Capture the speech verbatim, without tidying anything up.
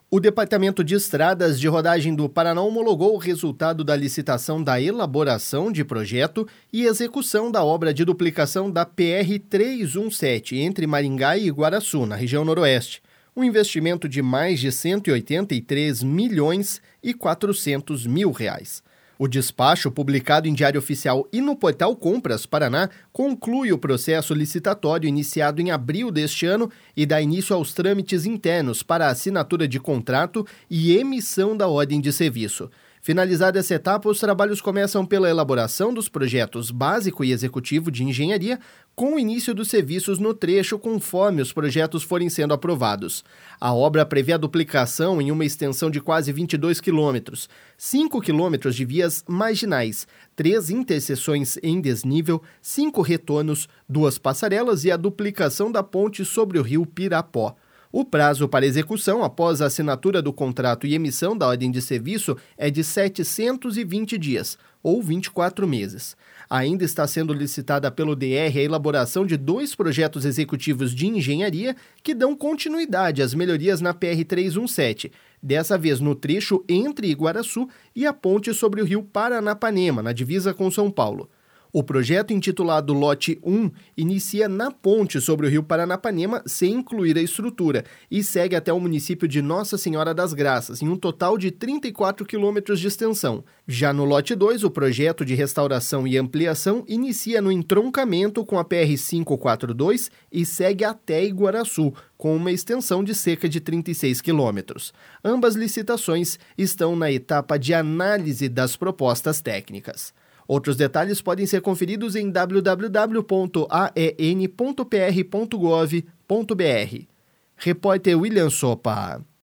O Departamento de Estradas de Rodagem do Paraná homologou o resultado da licitação da elaboração de projeto e execução da obra de duplicação da P R trezentos e dezessete entre Maringá e Iguaraçu, na região noroeste. Um investimento de mais de cento e oitenta e três milhões e quatrocentos mil reais. O despacho, publicado em Diário Oficial e no portal Compras Paraná, conclui o processo licitatório iniciado em abril deste ano e dá início aos trâmites internos para a assinatura de contrato e emissão da ordem de serviço. Finalizada essa etapa, os trabalhos começam pela elaboração dos projetos básico e executivo de engenharia, com o início dos serviços no trecho conforme os projetos forem sendo aprovados. A obra prevê a duplicação em uma extensão de quase vinte e dois quilômetros, cinco quilômetros de vias marginais, três interseções em desnível, cinco retornos, duas passarelas e a duplicação da ponte sobre o rio Pirapó. O prazo para execução após a assinatura do contrato e emissão da ordem de serviço é de setecentos e vinte dias, ou vinte e quatro meses. Ainda está sendo licitada pelo D R a elaboração de dois projetos executivos de engenharia que dão continuidade às melhorias na P R trezentos e dezessete, dessa vez no trecho entre Iguaraçu e a ponte sobre o rio Paranapanema, na divisa com São Paulo. O projeto, intitulado Lote um, inicia na ponte sobre o rio Paranapanema sem incluir a estrutura e segue até o município de Nossa Senhora das Graças, em um total de trinta e quatro quilômetros de extensão. Já no Lote dois, o projeto de restauração e ampliação inicia no entroncamento com a P R quinhentos e quarenta e dois e segue até Iguaraçu, com uma extensão de cerca de trinta e seis quilômetros. Ambas licitações estão na etapa de análise das propostas técnicas. Outros detalhes podem ser conferidos em w w w ponto a e n ponto p r ponto gov ponto b r. Repórter William Sopa.